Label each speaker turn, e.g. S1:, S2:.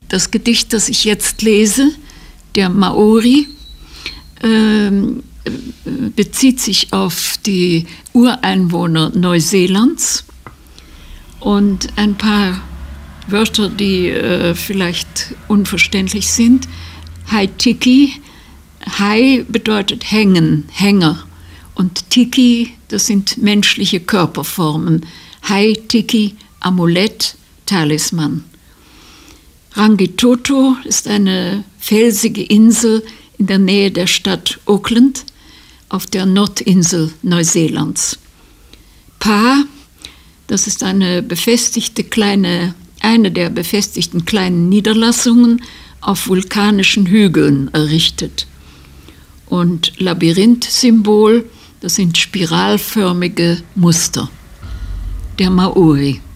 S1: Das Gedicht, das ich jetzt lese, der Maori, bezieht sich auf die Ureinwohner Neuseelands und ein paar Wörter, die vielleicht unverständlich sind. Hai-Tiki, Hai bedeutet hängen, Hänger, und Tiki, das sind menschliche Körperformen. Hai-Tiki, Amulett, Talisman. Rangitoto ist eine felsige Insel in der Nähe der Stadt Auckland auf der Nordinsel Neuseelands. Pa, das ist eine der befestigten kleinen Niederlassungen auf vulkanischen Hügeln errichtet. Und Labyrinth-Symbol, das sind spiralförmige Muster. Der Maori.